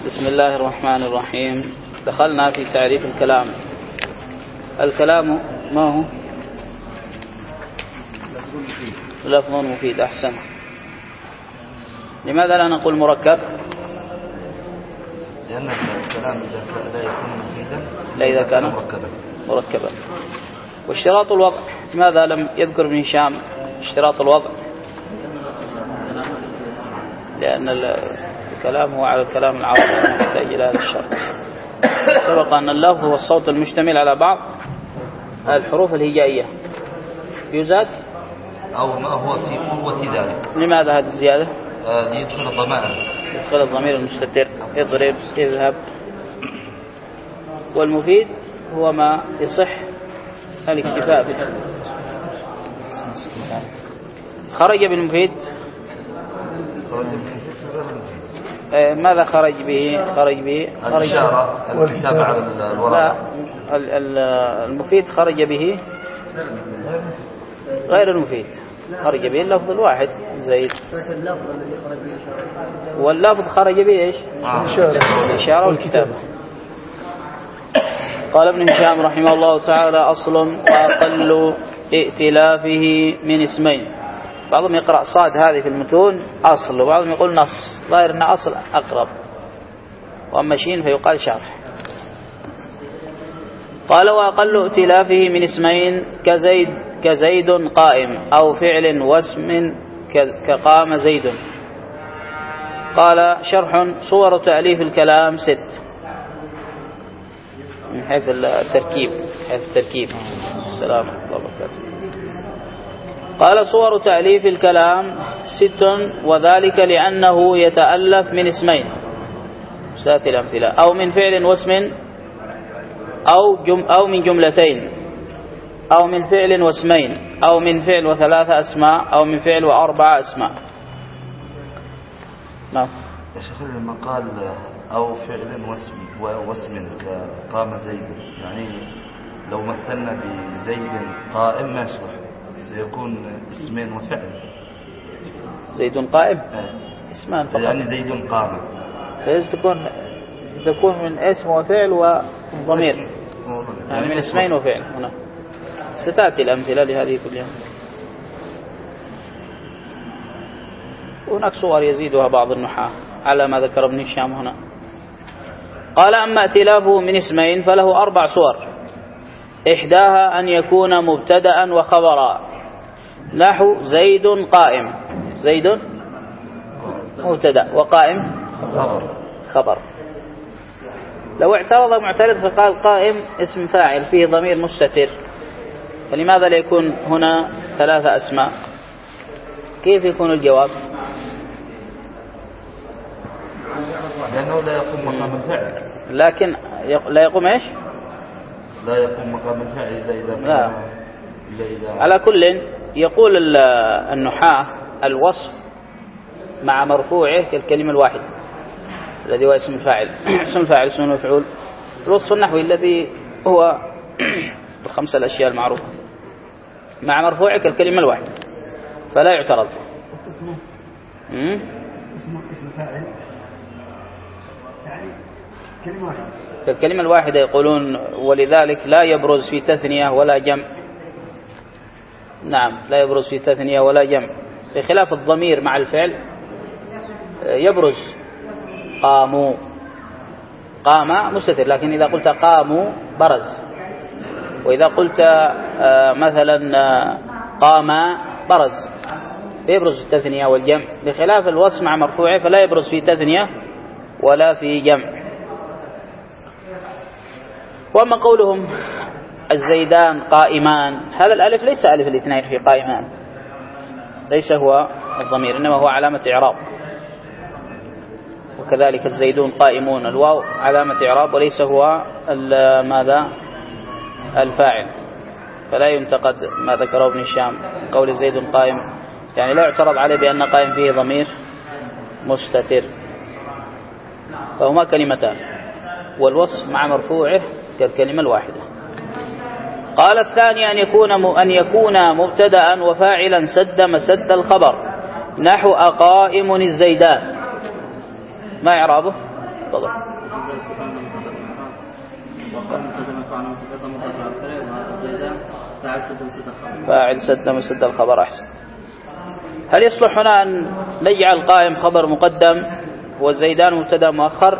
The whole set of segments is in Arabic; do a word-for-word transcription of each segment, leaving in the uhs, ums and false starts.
بسم الله الرحمن الرحيم. دخلنا في تعريف الكلام. الكلام ما هو؟ لفظ مفيد. أحسن. لماذا لا نقول مركب؟ لأن الكلام إذا لا يكون مفيدا لا إذا كان مركبا مركبا. واشتراط الوضع، لماذا لم يذكر ابن هشام اشتراط الوضع؟ لأن الكلام هو على الكلام العربي يحتاج إلى هذا الشرط. سبق أن اللفظ هو الصوت المشتمل على بعض الحروف الهجائية. يزاد أو ما هو في قوة ذلك. لماذا هذه الزيادة؟ آه يدخل الضمائر يدخل الضمير المستتر. اضرب، اذهب. والمفيد هو ما يصح الاكتفاء به. خرج بالمفيد. ماذا خرج به؟ خرج به خرج الإشارة الكتابة على الورق. لا، المفيد خرج به غير المفيد. خرج به اللفظ الواحد زيد. واللفظ خرج به ايش؟ الإشارة والكتابة. قال ابن هشام رحمه الله تعالى: أصل وأقل ائتلافه من اسمين. بعضهم يقرأ صاد هذه في المتون أصل، وبعضهم يقول نص. ظاهر أن أصل أقرب، وأما شين فيقال شرح. قال: وأقل ائتلافه من اسمين كزيد كزيد قائم، أو فعل واسم كقام زيد. قال: شرح: صور تأليف الكلام ست من حيث التركيب. حيث التركيب. السلام عليكم ورحمة الله وبركاته. قال: صور تأليف الكلام ست، وذلك لأنه يتألف من اسمين. ساتي الأمثلة: أو من فعل واسم، أو جم أو من جملتين، أو من فعل واسمين، أو من فعل وثلاثة أسماء، أو من فعل وأربعة أسماء. نعم يا شيخ، لما قال أو فعل واسم واسم كقام زيد، يعني لو مثلنا بزيد قائم ما يصلح، سيكون اسمين وفعل. زيد قائم آه. اسمان فقط، يعني زيد قام، فيجب تكون تكون من اسم وفعل وضمير، يعني من اسمين وفعل. هنا ستأتي الأمثلة لهذه كلها. هناك صور يزيدها بعض النحاة على ما ذكر ابن هشام هنا. قال: أما ائتلافه من اسمين فله أربع صور. إحداها أن يكون مبتدأ وخبرا، نحو زيد قائم. زيد مبتدأ وقائم خبر. لو اعترض معترض فقال قائم اسم فاعل فيه ضمير مستتر، فلماذا لا يكون هنا ثلاثة أسماء؟ كيف يكون الجواب؟ لأنه لا يقوم مقام الفعل. لكن لا يقوم ايش؟ لا يقوم مقام الفعل إلا إذا لا. إلا إذا على كل يقول النحاة: الوصف مع مرفوعه كالكلمة الواحدة الذي هو اسم الفاعل. اسم الفاعل اسم المفعول. الوصف النحوي الذي هو الخمسة الأشياء المعروفة مع مرفوعه كالكلمة الواحدة، فلا يعترض. اسمه اسمه اسم فاعل يعني كلمة واحدة. فالكلمة الواحدة يقولون، ولذلك لا يبرز في تثنية ولا جمع. نعم، لا يبرز في تثنية ولا جمع، بخلاف الضمير مع الفعل يبرز. قاموا، قام مستتر، لكن إذا قلت قاموا برز. وإذا قلت مثلا قام برز، يبرز في التثنية والجمع، بخلاف الوصف مع مرفوعه فلا يبرز في تثنية ولا في جمع. وأما قولهم الزيدان قائمان، هذا الألف ليس ألف الاثنين في قائمان، ليس هو الضمير، إنما هو علامة إعراب. وكذلك الزيدون قائمون، الواو علامة إعراب وليس هو ماذا الفاعل، فلا ينتقد ما ذكره ابن هشام قول الزيد قائم، يعني لا يعترض عليه بأن قائم فيه ضمير مستتر، فهما كلمتان، والوصف مع مرفوعه كالكلمة الواحدة. قال: الثاني أن يكون أن يكون مبتدأ وفاعلا سد مسد الخبر، نحو أقائم الزيدان. ما إعرابه؟ تفضل. فاعل سد مسد الخبر. أحسن. هل يصلح هنا أن نجعل قائم خبر مقدم والزيدان مبتدا مؤخر؟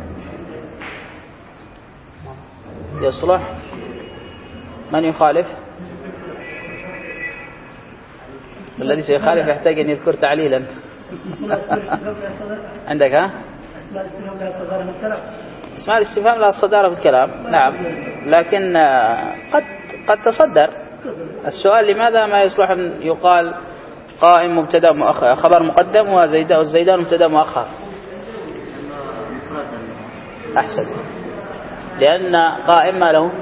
يصلح؟ من يخالف؟ الذي سيخالف يحتاج أن يذكر تعليلا. عندك ها؟ اسماء الاستفهام لها صدارة في الكلام، نعم، لكن قد قد تصدر السؤال لماذا ما يصلح أن يقال قائم مبتدا مؤخر خبر مقدم والزيدان مبتدا مؤخر؟ أحسنت. لأن قائم ما له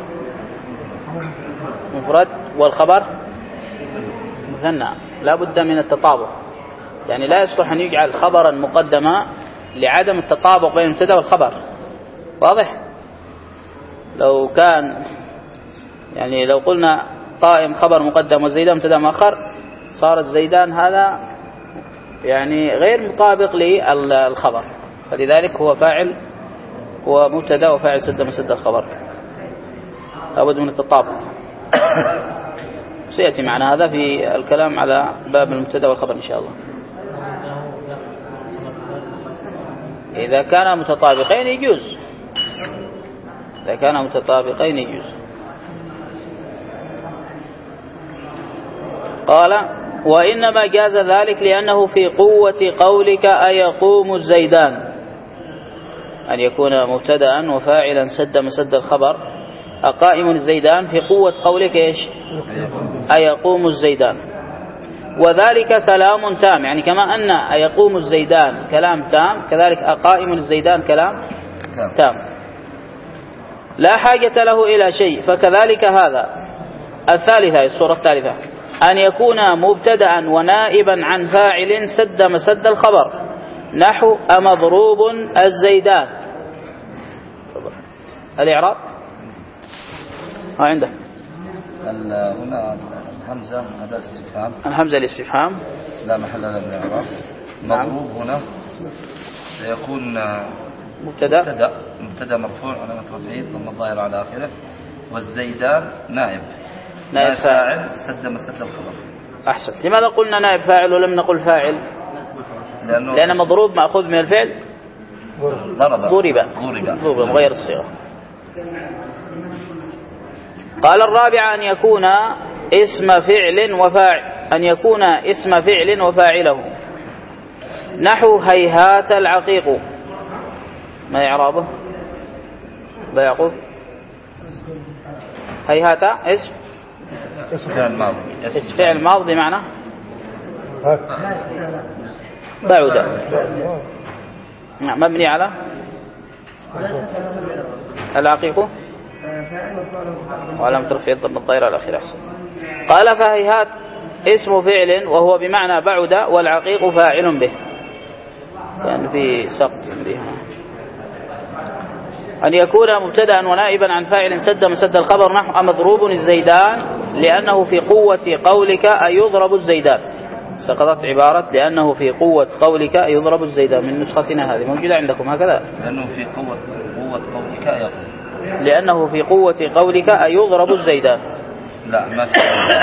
مفرد والخبر مثنى، لا بد من التطابق، يعني لا يصلح أن يجعل خبرا مقدما لعدم التطابق بين المبتدا والخبر. واضح؟ لو كان يعني لو قلنا قائم خبر مقدم والزيدان مبتدا مؤخر صار الزيدان هذا يعني غير مطابق للخبر، فلذلك هو فاعل هو مبتدا وفاعل سد مسد الخبر، لابد من التطابق. سيأتي معنا هذا في الكلام على باب المبتدا والخبر إن شاء الله. إذا كان متطابقين يجوز، إذا كان متطابقين يجوز. قال وإنما جاز ذلك لأنه في قوة قولك أيقوم الزيدان، أن يكون مبتدأ وفاعلا سد مسد الخبر أقائم الزيدان في قوة قولك إيش؟ أيقوم الزيدان. وذلك كلام تام، يعني كما أن أيقوم الزيدان كلام تام كذلك أقائم الزيدان كلام تام لا حاجة له إلى شيء. فكذلك هذا. الثالثة الصورة الثالثة أن يكون مبتدأ ونائبا عن فاعل سد مسد الخبر نحو أمضروب الزيدان. الإعراب ها عندك هنا الهمزة هذا الاستفهام، الهمزة الاستفهام لا محل لها من الإعراب. مضروب هنا سيكون مبتدا مبتدا مبتدا مرفوع علامة رفعه ضم الظاهر على آخره، والزيدان نائب نائب فاعل سد مسد الخبر. أحسن. لماذا قلنا نائب فاعل ولم نقل فاعل؟ لأنه لأن مضروب مأخوذ من الفعل ضرب ضرب ضرب غير الصيغة. قال الرابع أن يكون اسم فعل وفاعل أن يكون اسم فعل وفاعله نحو هيهات العقيق. ما إعرابه؟ بيعقوب هيهات اسم اسم فعل ماضي اسم فعل ماضي بمعنى بعد مبني على العقيق وعلامة رفعه ضم الضمير على آخره. أحسن. قال فهيهات اسم فعل وهو بمعنى بعد والعقيق فاعل به، كان في سقط بها. أن يكون مبتدأ ونائبا عن فاعل سد مسد الخبر نحو مضروب الزيدان لأنه في قوة قولك أيضرب الزيدان. سقطت عبارة لأنه في قوة قولك أيضرب الزيدان من نسختنا هذه موجودة عندكم هكذا. لأنه في قوة قوة قولك أيضرب لأنه في قوة قولك أيضرب الزيدان. لا ما في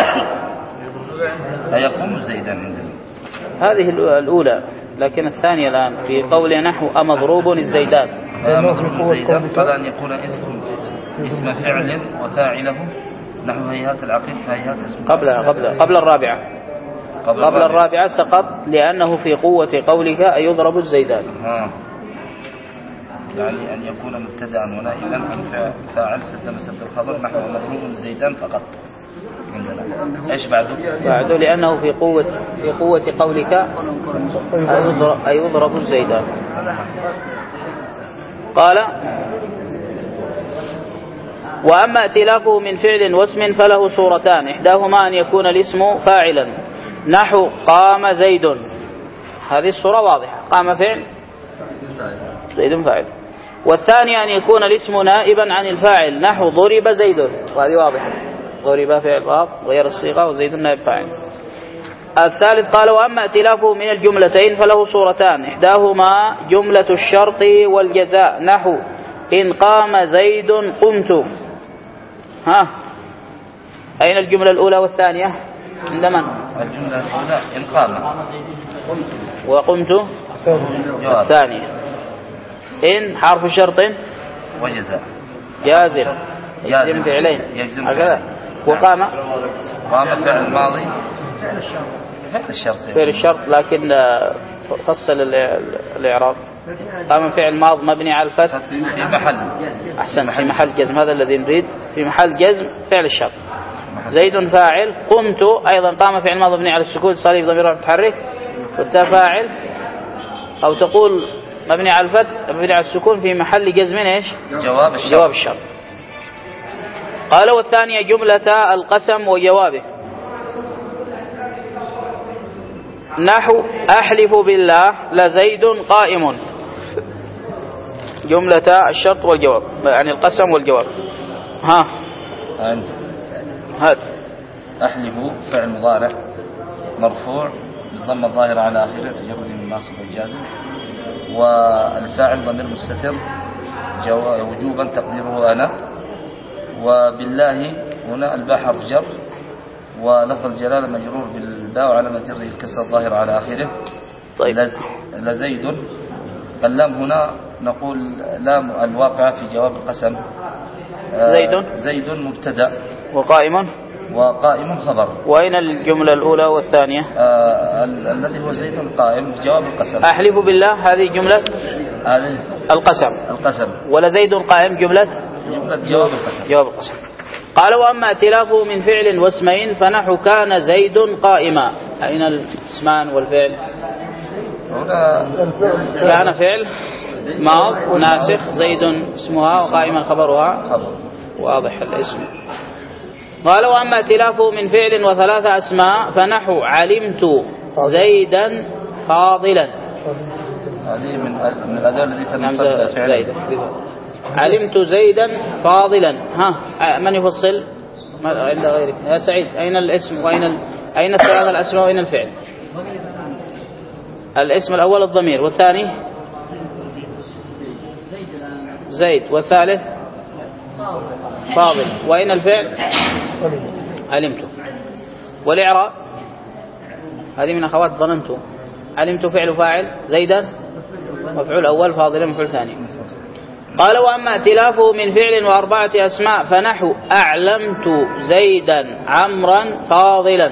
أيقوم الزيدان عندنا هذه الأولى، لكن الثانية الآن في قول نحو أمضروب الزيدان. مضروب الزيدان فلا أن يكون اسم اسم فعل وفاعله نحو هيهات العقيق فهيهات اسم قبل قبل قبل الرابعة قبل, قبل الرابعة سقط لأنه في قوة قولك أيضرب الزيدان. ها. يعني أن يكون مبتدأ ونائبا عن فاعل سد مسد الخبر نحو مضروب الزيدان فقط عندنا. ايش بعده؟ بعده لأنه في قوة في قوة قولك أيضرب, أيضرب الزيدان. قال وأما ائتلافه من فعل واسم فله صورتان، إحداهما أن يكون الاسم فاعلا نحو قام زيد، هذه الصورة واضحة، قام فعل زيد فاعل. والثاني أن يكون الاسم نائبا عن الفاعل نحو ضرب زيد، وهذه واضحة، ضرب فعل واضح غير الصيغة وزيد نائب فاعل. الثالث قال وأما ائتلافه من الجملتين فله صورتان، إحداهما جملة الشرط والجزاء نحو إن قام زيد قمت. ها أين الجملة الأولى والثانية عند من؟ الجملة الأولى إن قام وقمت الثانية. إن حرف شرط وجزاء جازم يجزم فعلين هكذا. وقام قام فعل ماضي فعل الشرط فعل الشرط لكن فصل الإعراب. قام فعل ماض مبني على الفتح في محل أحسن في محل جزم، هذا الذي نريد، في محل جزم فعل الشرط. زيد فاعل، قمت أيضا قام فعل ماض مبني على السكون صليب ضمير متحرك، والتاء فاعل، أو تقول مبني على الفتح مبني على السكون في محل جزم ايش؟ جواب الشرط. جواب الشرط. قال والثانية جملة القسم وجوابه نحو أحلف بالله لزيد قائم. جملة الشرط والجواب يعني القسم والجواب. ها أنت هات. أحلف فعل مضارع مرفوع بالضمة الظاهرة على آخره تجرد من الناصب والجازم، والفاعل ضمير مستتر وجوبا تقديره أنا، وبالله هنا الباء حرف جر، ولفظ الجلالة مجرور بالباء وعلامة جره الكسر الظاهرة على آخره. طيب لزيد. اللام هنا نقول لام الواقع في جواب القسم. زيد زيد مبتدأ وقائم وقائم خبر. وأين الجملة الأولى والثانية؟ آه ال الذي هو زيد قائم جواب القسم. أحلف بالله هذه جملة هذه القسم القسم ولا زيد قائم جملة جملة جواب القسم. جواب القسم. قال وأما ائتلافه من فعل واسمين فنحو كان زيد قائما. أين الاسمان والفعل؟ هنا كان فعل ماض ناسخ، زيد اسمها وقائما خبرها خبر. واضح الاسم. قال وأما ائتلافه من فعل وثلاثة أسماء فنحو علمت زيدا فاضلا. هذه من من الأداة التي تنصب فعلا. علمت زيدا فاضلا. ها من يفصل عند غيرك يا سعيد؟ أين الاسم وأين ال... أين الثلاثة الأسماء وأين الفعل؟ الاسم الأول الضمير، والثاني زيد، والثالث فاضل، وأين الفعل؟ علمت. والإعراب هذه من أخوات ظننت. علمت فعل فاعل، زيدا مفعول أول، فاضلا مفعول ثاني. قال وأما ائتلافه من فعل وأربعة أسماء فنحو أعلمت زيدا عمرا فاضلا.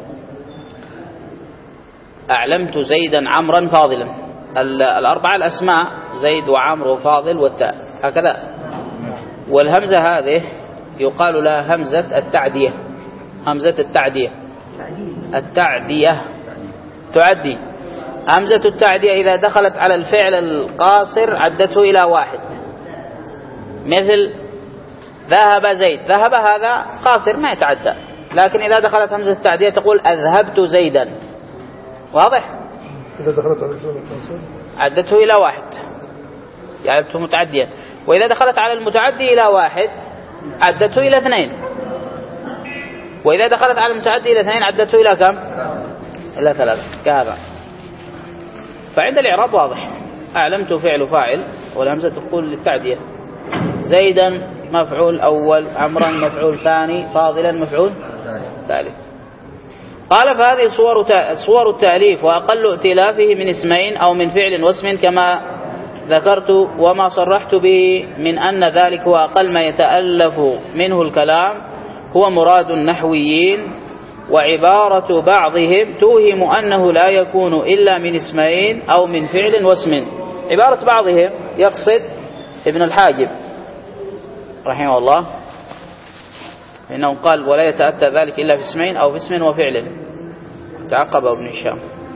أعلمت زيدا عمرا فاضلا. الأربعة الأسماء زيد وعمر وفاضل والتاء هكذا. والهمزة هذه يقال لها همزة التعدية. همزة التعدية التعدية تعدي. همزة التعدية إذا دخلت على الفعل القاصر عدته إلى واحد، مثل ذهب زيد. ذهب هذا قاصر ما يتعدى، لكن إذا دخلت همزة التعدية تقول أذهبت زيدا. واضح؟ إذا دخلت على الفعل القاصر عدته إلى واحد جعلته متعديا، وإذا دخلت على المتعدي إلى واحد عدته إلى اثنين، وإذا دخلت على المتعدي إلى اثنين عدته إلى كم؟ إلى ثلاثة كهذا. فعند الإعراب واضح. أعلمت فعل فاعل والهمزة تقول للتعدية، زيدا مفعول أول، عمرا مفعول ثاني، فاضلا مفعول ثالث. قال فهذه صور صور التأليف وأقل ائتلافه من اسمين أو من فعل واسم كما ذكرت، وما صرحت به من أن ذلك هو أقل ما يتألف منه الكلام هو مراد النحويين، وعبارة بعضهم توهم أنه لا يكون إلا من اسمين أو من فعل واسم. عبارة بعضهم يقصد ابن الحاجب رحمه الله، إنه قال ولا يتأتى ذلك إلا في اسمين أو في اسم وفعل. تعقب ابن هشام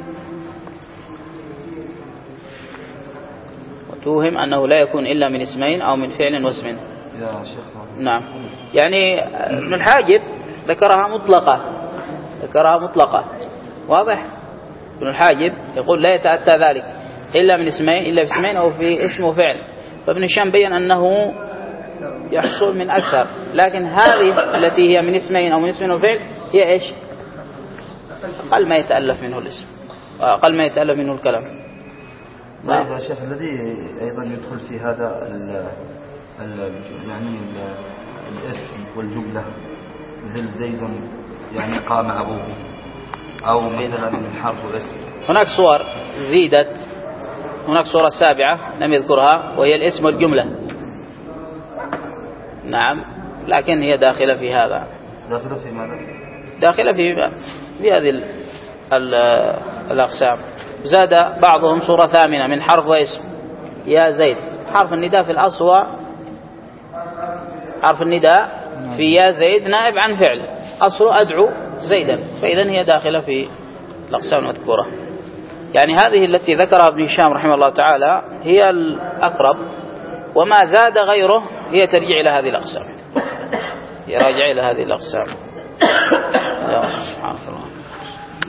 وتوهم أنه لا يكون إلا من اسمين أو من فعل واسم. يا شيخ نعم، يعني ابن الحاجب ذكرها مطلقة ذكرها مطلقة واضح. ابن الحاجب يقول لا يتأتى ذلك إلا من اسمين إلا في اسمين أو في اسم وفعل. فابن هشام بين أنه يحصل من أكثر، لكن هذه التي هي من اسمين أو من اسم وفعل هي إيش؟ أقل ما يتألف منه الاسم وأقل ما يتألف منه الكلام. طيب يا شيخ، الذي أيضا يدخل في هذا ال ال يعني ال الاسم والجملة مثل زيد يعني قام أبوه، أو مثلا من حرف الاسم. هناك صور زيدت، هناك صورة سابعة لم يذكرها وهي الاسم والجملة. نعم، لكن هي داخلة في هذا. داخلة في ماذا؟ داخلة في في هذه ال ال الأقسام. زاد بعضهم صورة ثامنة من حرف واسم يا زيد. حرف النداء في الأصل هو حرف النداء في يا زيد نائب عن فعل أصله أدعو زيدا، فإذا هي داخلة في الأقسام المذكورة. يعني هذه التي ذكرها ابن هشام رحمه الله تعالى هي الأقرب، وما زاد غيره هي ترجع إلى هذه الأقسام، يراجع إلى هذه الأقسام. سبحانك